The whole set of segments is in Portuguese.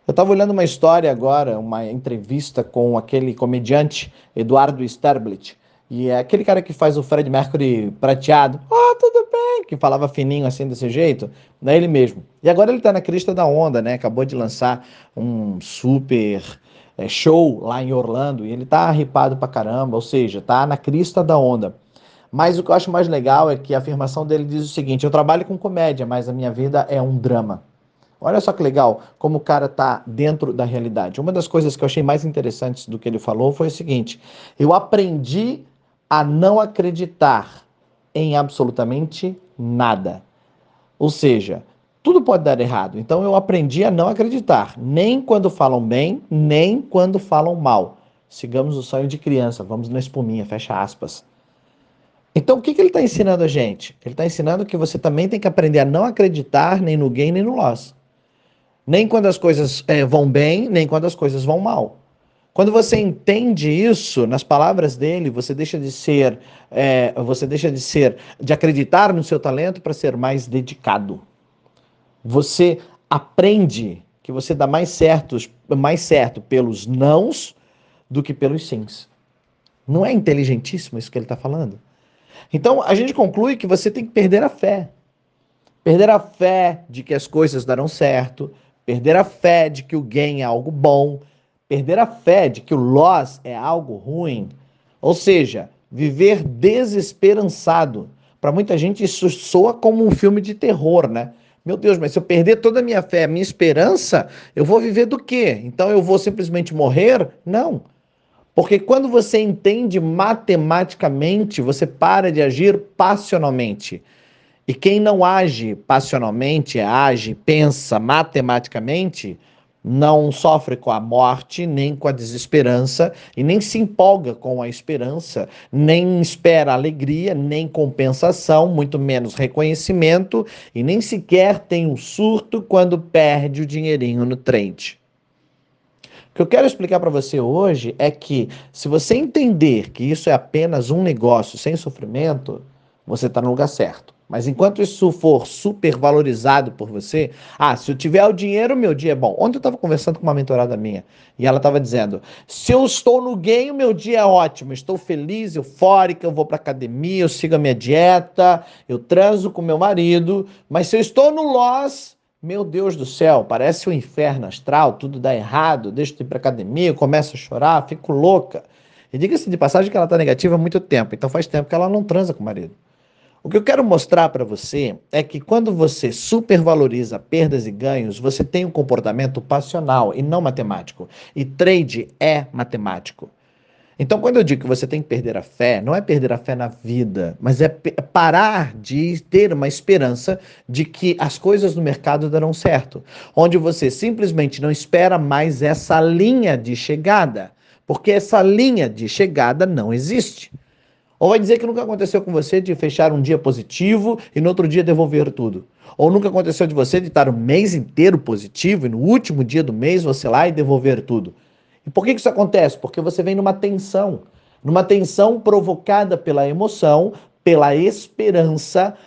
Eu estava olhando uma história agora, uma entrevista com aquele comediante Eduardo Sterblit, e é aquele cara que faz o Fred Mercury prateado. Tudo bem, que falava fininho assim desse jeito, não é ele mesmo. E agora ele tá na crista da onda, né? Acabou de lançar um super show lá em Orlando e ele tá hypado pra caramba, ou seja, tá na crista da onda. Mas o que eu acho mais legal é que a afirmação dele diz o seguinte: eu trabalho com comédia, mas a minha vida é um drama. Olha só que legal, como o cara está dentro da realidade. Uma das coisas que eu achei mais interessantes do que ele falou foi o seguinte: eu aprendi a não acreditar em absolutamente nada. Ou seja, tudo pode dar errado. Então eu aprendi a não acreditar, nem quando falam bem, nem quando falam mal. Sigamos o sonho de criança, vamos na espuminha, fecha aspas. Então, o que ele está ensinando a gente? Ele está ensinando que você também tem que aprender a não acreditar nem no gain nem no loss. Nem quando as coisas vão bem, nem quando as coisas vão mal. Quando você entende isso, nas palavras dele, você deixa de acreditar no seu talento para ser mais dedicado. Você aprende que você dá mais certo pelos nãos do que pelos sims. Não é inteligentíssimo isso que ele está falando? Então, a gente conclui que você tem que perder a fé. Perder a fé de que as coisas darão certo, perder a fé de que o gain é algo bom, perder a fé de que o loss é algo ruim. Ou seja, viver desesperançado. Para muita gente isso soa como um filme de terror, né? Meu Deus, mas se eu perder toda a minha fé, a minha esperança, eu vou viver do quê? Então eu vou simplesmente morrer? Não. Porque quando você entende matematicamente, você para de agir passionalmente. E quem não age passionalmente, age, pensa matematicamente, não sofre com a morte, nem com a desesperança, e nem se empolga com a esperança, nem espera alegria, nem compensação, muito menos reconhecimento, e nem sequer tem um surto quando perde o dinheirinho no trade. O que eu quero explicar para você hoje é que, se você entender que isso é apenas um negócio sem sofrimento, você está no lugar certo. Mas enquanto isso for supervalorizado por você, se eu tiver o dinheiro, meu dia é bom. Ontem eu estava conversando com uma mentorada minha e ela estava dizendo: se eu estou no ganho, meu dia é ótimo, estou feliz, eufórica, eu vou para academia, eu sigo a minha dieta, eu transo com meu marido, mas se eu estou no loss, meu Deus do céu, parece um inferno astral, tudo dá errado, deixo de ir para academia, eu começo a chorar, fico louca. E diga-se de passagem que ela está negativa há muito tempo, então faz tempo que ela não transa com o marido. O que eu quero mostrar para você é que quando você supervaloriza perdas e ganhos, você tem um comportamento passional e não matemático. E trade é matemático. Então, quando eu digo que você tem que perder a fé, não é perder a fé na vida, mas é parar de ter uma esperança de que as coisas no mercado darão certo. Onde você simplesmente não espera mais essa linha de chegada, porque essa linha de chegada não existe. Ou vai dizer que nunca aconteceu com você de fechar um dia positivo e no outro dia devolver tudo. Ou nunca aconteceu de você de estar o mês inteiro positivo e no último dia do mês você lá e devolver tudo. E por que isso acontece? Porque você vem numa tensão provocada pela emoção, pela esperança,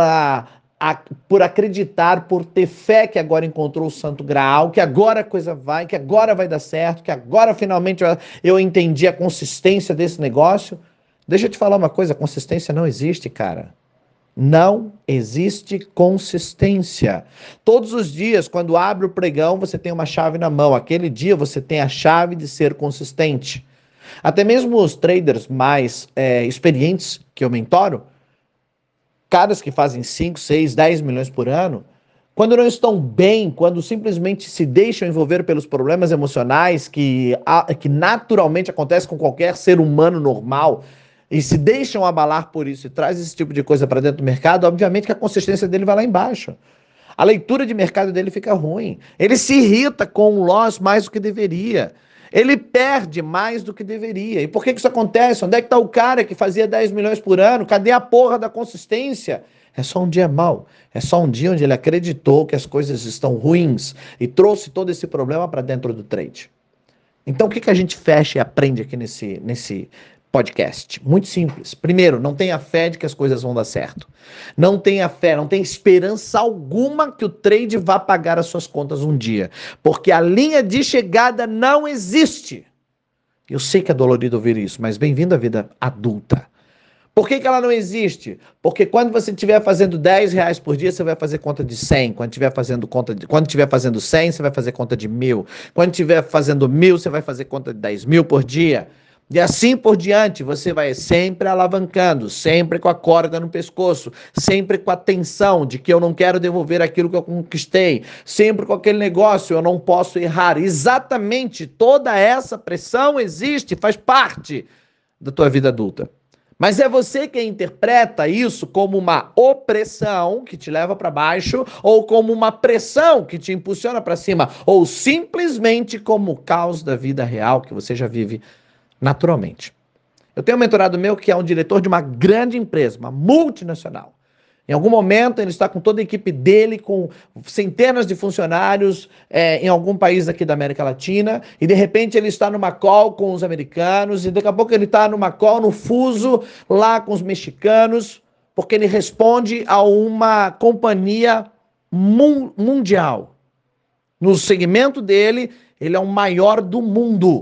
por acreditar, por ter fé que agora encontrou o Santo Graal, que agora a coisa vai, que agora vai dar certo, que agora finalmente eu entendi a consistência desse negócio. Deixa eu te falar uma coisa, consistência não existe, cara. Não existe consistência. Todos os dias, quando abre o pregão, você tem uma chave na mão. Aquele dia você tem a chave de ser consistente. Até mesmo os traders mais experientes que eu mentoro, caras que fazem 5, 6, 10 milhões por ano, quando não estão bem, quando simplesmente se deixam envolver pelos problemas emocionais que naturalmente acontecem com qualquer ser humano normal, e se deixam abalar por isso e traz esse tipo de coisa para dentro do mercado, obviamente que a consistência dele vai lá embaixo. A leitura de mercado dele fica ruim. Ele se irrita com o loss mais do que deveria. Ele perde mais do que deveria. E por que isso acontece? Onde é que está o cara que fazia 10 milhões por ano? Cadê a porra da consistência? É só um dia mau. É só um dia onde ele acreditou que as coisas estão ruins e trouxe todo esse problema para dentro do trade. Então, o que a gente fecha e aprende aqui nesse podcast. Muito simples. Primeiro, não tenha fé de que as coisas vão dar certo. Não tenha fé, não tenha esperança alguma que o trade vá pagar as suas contas um dia. Porque a linha de chegada não existe. Eu sei que é dolorido ouvir isso, mas bem-vindo à vida adulta. Por que ela não existe? Porque quando você estiver fazendo R$10 por dia, você vai fazer conta de 100. Quando estiver fazendo 100, você vai fazer conta de 1.000. Quando estiver fazendo 1.000, você vai fazer conta de 10.000 por dia. E assim por diante, você vai sempre alavancando, sempre com a corda no pescoço, sempre com a tensão de que eu não quero devolver aquilo que eu conquistei, sempre com aquele negócio, eu não posso errar. Exatamente, toda essa pressão existe, faz parte da tua vida adulta. Mas é você quem interpreta isso como uma opressão que te leva para baixo, ou como uma pressão que te impulsiona para cima, ou simplesmente como o caos da vida real que você já vive naturalmente. Eu tenho um mentorado meu que é um diretor de uma grande empresa, uma multinacional. Em algum momento ele está com toda a equipe dele, com centenas de funcionários em algum país aqui da América Latina, e de repente ele está numa call com os americanos, e daqui a pouco ele está numa call no fuso lá com os mexicanos, porque ele responde a uma companhia mundial. No segmento dele, ele é o maior do mundo.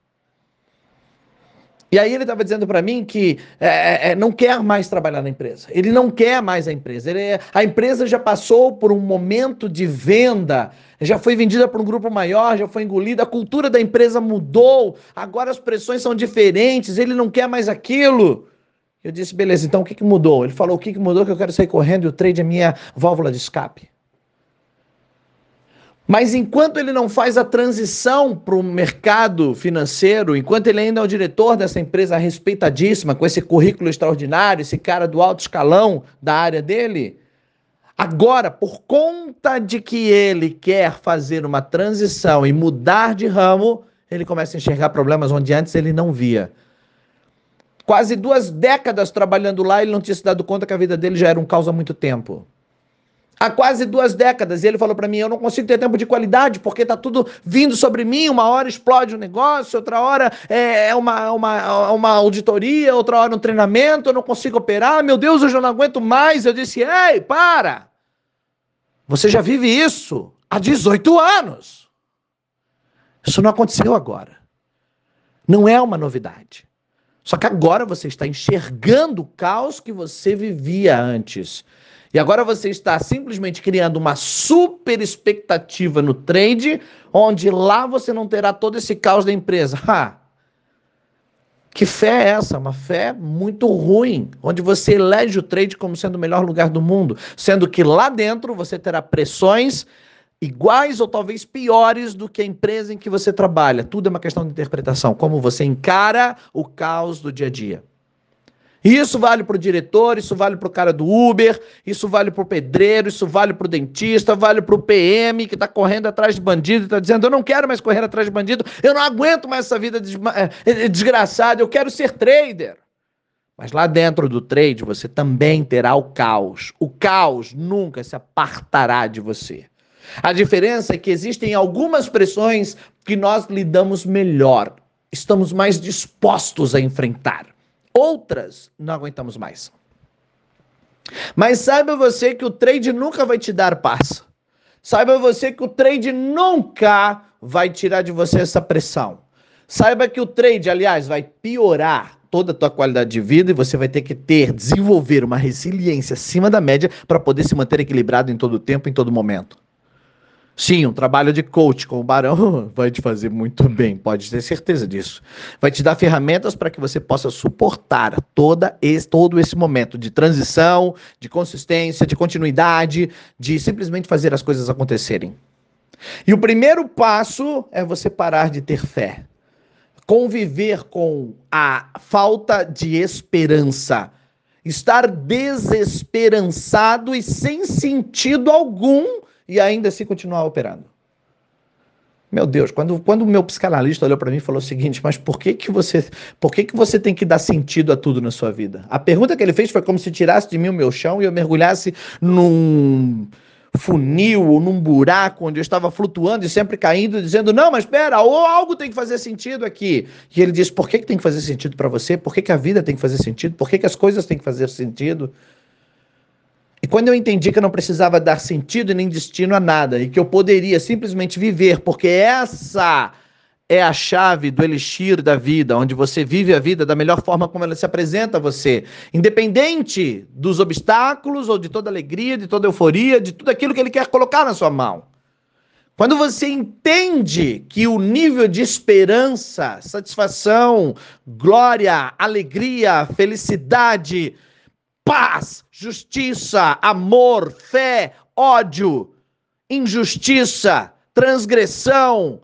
E aí ele estava dizendo para mim que não quer mais trabalhar na empresa. Ele não quer mais a empresa. A empresa já passou por um momento de venda, já foi vendida por um grupo maior, já foi engolida, a cultura da empresa mudou, agora as pressões são diferentes, ele não quer mais aquilo. Eu disse, beleza, então o que mudou? Ele falou, o que mudou? Que eu quero sair correndo e o trade é minha válvula de escape. Mas enquanto ele não faz a transição para o mercado financeiro, enquanto ele ainda é o diretor dessa empresa respeitadíssima, com esse currículo extraordinário, esse cara do alto escalão da área dele, agora, por conta de que ele quer fazer uma transição e mudar de ramo, ele começa a enxergar problemas onde antes ele não via. Quase 2 décadas trabalhando lá, ele não tinha se dado conta que a vida dele já era um caos há muito tempo. Há quase 2 décadas, e ele falou para mim, eu não consigo ter tempo de qualidade, porque tá tudo vindo sobre mim, uma hora explode um negócio, outra hora é uma auditoria, outra hora um treinamento, eu não consigo operar, meu Deus, eu já não aguento mais. Eu disse, ei, para! Você já vive isso há 18 anos. Isso não aconteceu agora. Não é uma novidade. Só que agora você está enxergando o caos que você vivia antes. E agora você está simplesmente criando uma super expectativa no trade, onde lá você não terá todo esse caos da empresa. Que fé é essa? Uma fé muito ruim, onde você elege o trade como sendo o melhor lugar do mundo, sendo que lá dentro você terá pressões iguais ou talvez piores do que a empresa em que você trabalha. Tudo é uma questão de interpretação, como você encara o caos do dia a dia. E isso vale para o diretor, isso vale para o cara do Uber, isso vale para o pedreiro, isso vale para o dentista, vale para o PM que está correndo atrás de bandido e está dizendo, eu não quero mais correr atrás de bandido, eu não aguento mais essa vida desgraçada, eu quero ser trader. Mas lá dentro do trade você também terá o caos. O caos nunca se apartará de você. A diferença é que existem algumas pressões que nós lidamos melhor, estamos mais dispostos a enfrentar. Outras não aguentamos mais. Mas saiba você que o trade nunca vai te dar paz. Saiba você que o trade nunca vai tirar de você essa pressão. Saiba que o trade, aliás, vai piorar toda a tua qualidade de vida e você vai ter que desenvolver uma resiliência acima da média para poder se manter equilibrado em todo o tempo, em todo momento. Sim, um trabalho de coach com o Barão vai te fazer muito bem, pode ter certeza disso. Vai te dar ferramentas para que você possa suportar todo esse momento de transição, de consistência, de continuidade, de simplesmente fazer as coisas acontecerem. E o primeiro passo é você parar de ter fé. Conviver com a falta de esperança. Estar desesperançado e sem sentido algum e ainda assim continuar operando. Meu Deus, quando o meu psicanalista olhou para mim e falou o seguinte, mas por que você tem que dar sentido a tudo na sua vida? A pergunta que ele fez foi como se tirasse de mim o meu chão e eu mergulhasse num funil ou num buraco onde eu estava flutuando e sempre caindo, dizendo, não, mas espera, ou algo tem que fazer sentido aqui. E ele diz, por que tem que fazer sentido para você? Por que a vida tem que fazer sentido? Por que as coisas têm que fazer sentido? E quando eu entendi que eu não precisava dar sentido e nem destino a nada, e que eu poderia simplesmente viver, porque essa é a chave do elixir da vida, onde você vive a vida da melhor forma como ela se apresenta a você, independente dos obstáculos ou de toda alegria, de toda euforia, de tudo aquilo que ele quer colocar na sua mão. Quando você entende que o nível de esperança, satisfação, glória, alegria, felicidade, paz, justiça, amor, fé, ódio, injustiça, transgressão,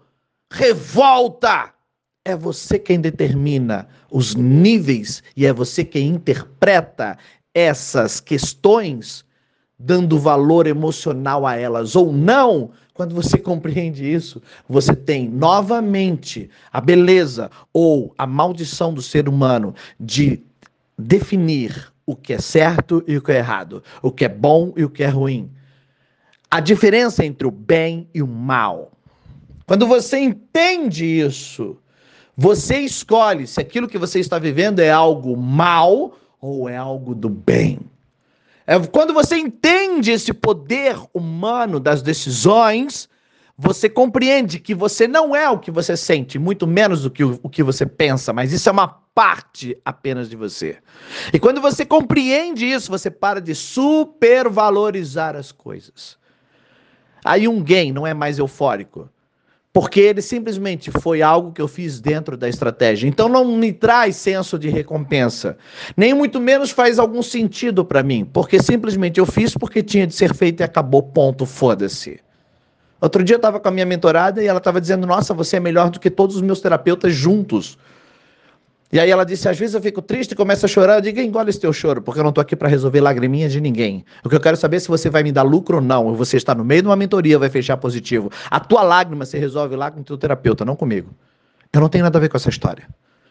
revolta, é você quem determina os níveis e é você quem interpreta essas questões, dando valor emocional a elas ou não. Quando você compreende isso, você tem novamente a beleza ou a maldição do ser humano de definir o que é certo e o que é errado, o que é bom e o que é ruim. A diferença entre o bem e o mal. Quando você entende isso, você escolhe se aquilo que você está vivendo é algo mal ou é algo do bem. Quando você entende esse poder humano das decisões, você compreende que você não é o que você sente, muito menos do que o que você pensa, mas isso é uma parte apenas de você. E quando você compreende isso, você para de supervalorizar as coisas. Aí um gain não é mais eufórico, porque ele simplesmente foi algo que eu fiz dentro da estratégia. Então não me traz senso de recompensa, nem muito menos faz algum sentido para mim, porque simplesmente eu fiz porque tinha de ser feito e acabou, ponto, foda-se. Outro dia eu estava com a minha mentorada e ela estava dizendo, nossa, você é melhor do que todos os meus terapeutas juntos. E aí ela disse, às vezes eu fico triste e começo a chorar, eu digo, engole esse teu choro, porque eu não estou aqui para resolver lagriminha de ninguém. O que eu quero saber é se você vai me dar lucro ou não, ou você está no meio de uma mentoria, vai fechar positivo. A tua lágrima você resolve lá com o teu terapeuta, não comigo. Eu não tenho nada a ver com essa história.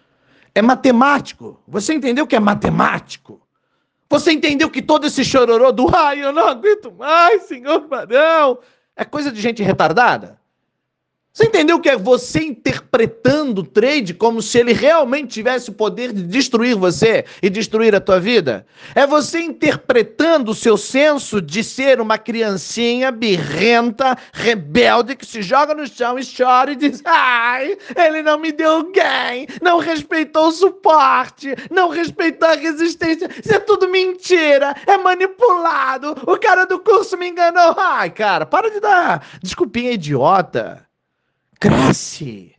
É matemático. Você entendeu que é matemático? Você entendeu que todo esse chororô do, ai, eu não aguento mais, senhor Barão, é coisa de gente retardada? Você entendeu que é você interpretando o trade como se ele realmente tivesse o poder de destruir você e destruir a tua vida? É você interpretando o seu senso de ser uma criancinha birrenta, rebelde, que se joga no chão e chora e diz, ai, ele não me deu gain, não respeitou o suporte, não respeitou a resistência, isso é tudo mentira, é manipulado, o cara do curso me enganou. Ai, cara, para de dar desculpinha idiota. Cresce.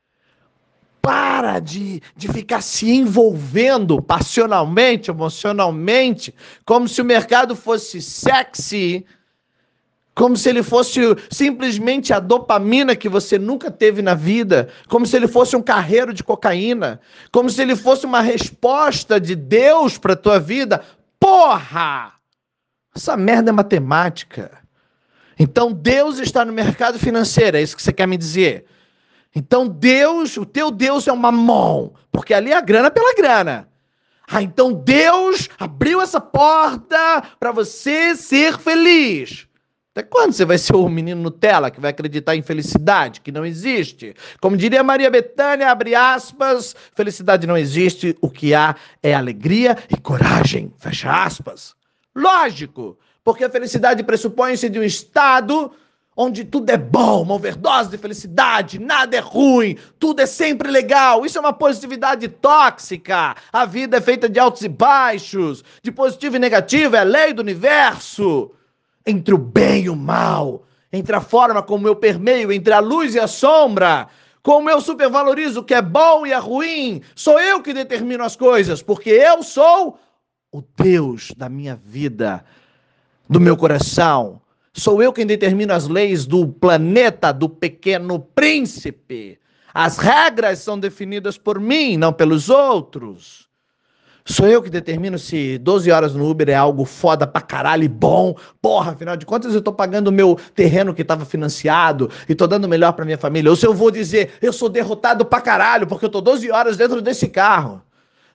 Para de ficar se envolvendo passionalmente, emocionalmente, como se o mercado fosse sexy, como se ele fosse simplesmente a dopamina que você nunca teve na vida, como se ele fosse um carreiro de cocaína, como se ele fosse uma resposta de Deus para a tua vida. Porra! Essa merda é matemática. Então Deus está no mercado financeiro, é isso que você quer me dizer? Então Deus, o teu Deus é um mamon, porque ali é a grana pela grana. Ah, então Deus abriu essa porta para você ser feliz. Até quando você vai ser o menino Nutella que vai acreditar em felicidade, que não existe? Como diria Maria Bethânia, abre aspas, felicidade não existe, o que há é alegria e coragem, fecha aspas. Lógico! Porque a felicidade pressupõe-se de um estado onde tudo é bom, uma overdose de felicidade, nada é ruim, tudo é sempre legal. Isso é uma positividade tóxica. A vida é feita de altos e baixos, de positivo e negativo, é a lei do universo. Entre o bem e o mal, entre a forma como eu permeio, entre a luz e a sombra, como eu supervalorizo o que é bom e é ruim, sou eu que determino as coisas, porque eu sou o Deus da minha vida, do meu coração. Sou eu quem determina as leis do planeta, do Pequeno Príncipe. As regras são definidas por mim, não pelos outros. Sou eu que determino se 12 horas no Uber é algo foda pra caralho e bom. Porra, afinal de contas eu tô pagando o meu terreno que tava financiado e tô dando o melhor pra minha família. Ou se eu vou dizer, eu sou derrotado pra caralho porque eu tô 12 horas dentro desse carro.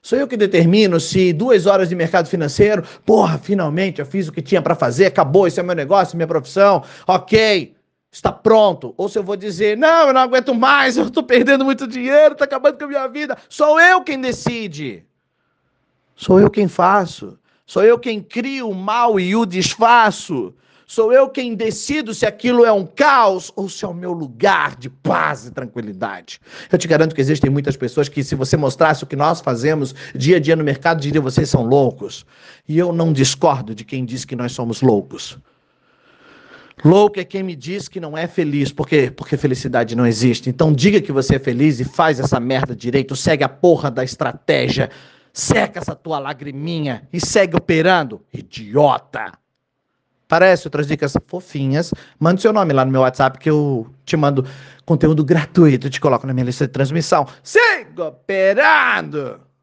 Sou eu que determino se 2 horas de mercado financeiro, porra, finalmente eu fiz o que tinha para fazer, acabou, esse é meu negócio, minha profissão, ok, está pronto. Ou se eu vou dizer, não, eu não aguento mais, eu estou perdendo muito dinheiro, está acabando com a minha vida. Sou eu quem decide. Sou eu quem faço. Sou eu quem crio o mal e o desfaço. Sou eu quem decido se aquilo é um caos ou se é o meu lugar de paz e tranquilidade. Eu te garanto que existem muitas pessoas que, se você mostrasse o que nós fazemos dia a dia no mercado, diriam: vocês são loucos. E eu não discordo de quem diz que nós somos loucos. Louco é quem me diz que não é feliz, porque felicidade não existe. Então diga que você é feliz e faz essa merda direito, segue a porra da estratégia, seca essa tua lagriminha e segue operando, idiota. Parece outras dicas fofinhas, manda seu nome lá no meu WhatsApp que eu te mando conteúdo gratuito, te coloco na minha lista de transmissão. Siga operando!